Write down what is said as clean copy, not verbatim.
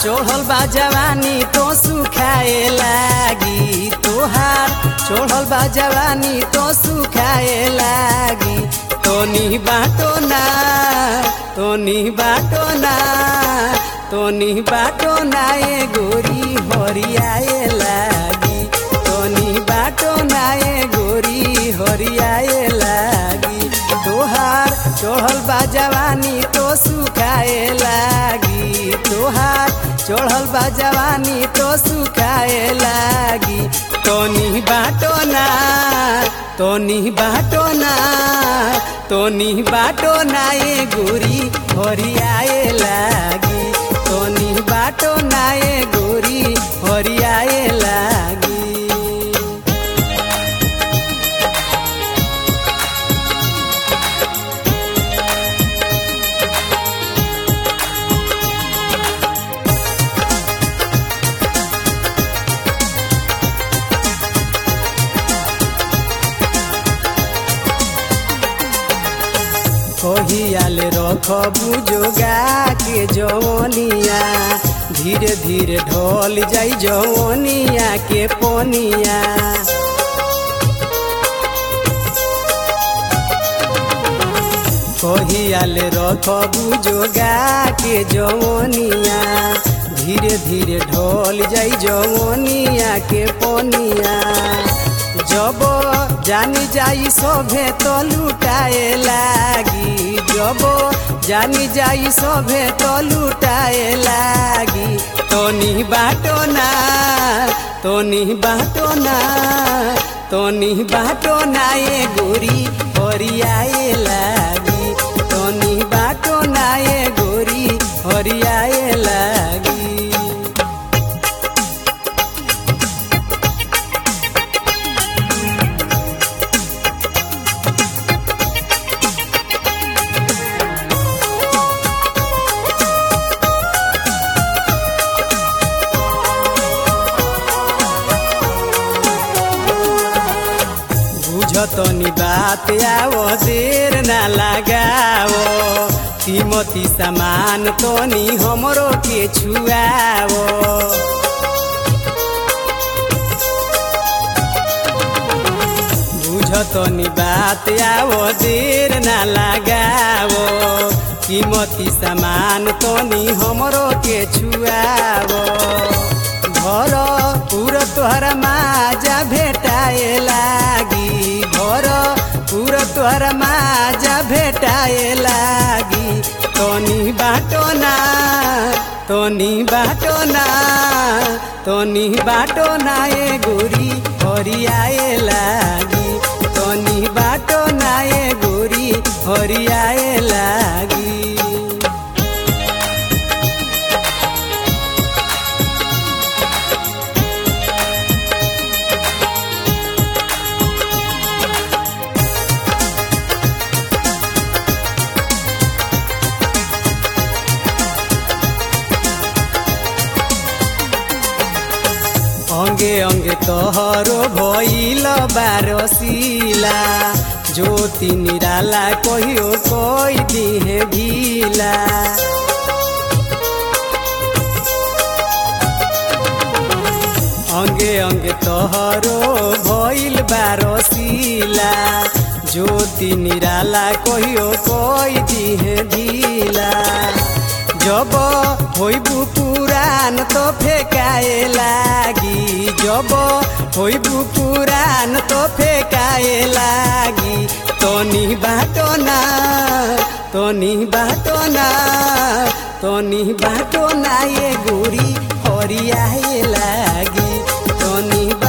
चढ़ल बा जवानी तो सुखाए लागी, तोहार चढ़ल बा जवानी तो सुखाए लागी। तोनी बाटो ना, तोनी बाटो ना, तोनी बाटो ना ए गोरी हरियाए लागी, तोनी बाटो ना ए गोरी हरियाए लागी। तोहार चढ़ल बा जवानी तो सुखाए लागी, तोहार चढ़ल बा जवानी तो सुखाए लागी। तोनी बाटो ना, तोनी बाटो ना, तोनी बाटो ना ए गोरी हरियाए लागी, तोनी बाटो ना ए गोरी हरियाए लागी। कहियाल रखबू जोगा के जवनिया, धीरे धीरे ढल जाई जवनिया के पनिया। कहियाल रखबू जोगा के जवनिया, धीरे धीरे ढल जाई जवनिया के पनिया। जब जानी जाई सभे तो लुटाए लागी, जब जानी जाई सभे तो लुटाए लागी। तोनी बाटो ना, तोनी बाटो ना, तोनी बाटो ना ए गोरी हरियाए लागी, तोनी बाटो ना ए गोरी हरियाए लागी। तनी बात आवो देर ना लगाओ, कीमती सामान तनी हमरो के छुआओ। बुझतनी बात आवो देर ना लगाओ, कीमती सामान तनी हमरो के छुआओ। घर पूरा तोहरा माजा भेटाए लागी, घर पूरा तोहरा माजा भेटाए लागी। तोनी बाटो ना, तोनी बाटो ना, तोनी बाटो ना ए गोरी हरियाए लागी, तोनी बाटो ना ए गोरी हरियाए लागी। अंगे अंगे तोहरो भइल बारसीला, ज्योति निराला कहियो कोई दिहे ढीला। अंगे अंगे तोहरो भइल बारसीला, ज्योति निराला कहियो कोई दिहे ढीला। जब होइबू पुरान तो फेकाए लागी, जब होइबू पुरान तो फेकाए लागी। तोनी बाटो ना, तोनी बाटो ना, तोनी बाटो ना ए गोरी हरियाए लागी, तोनी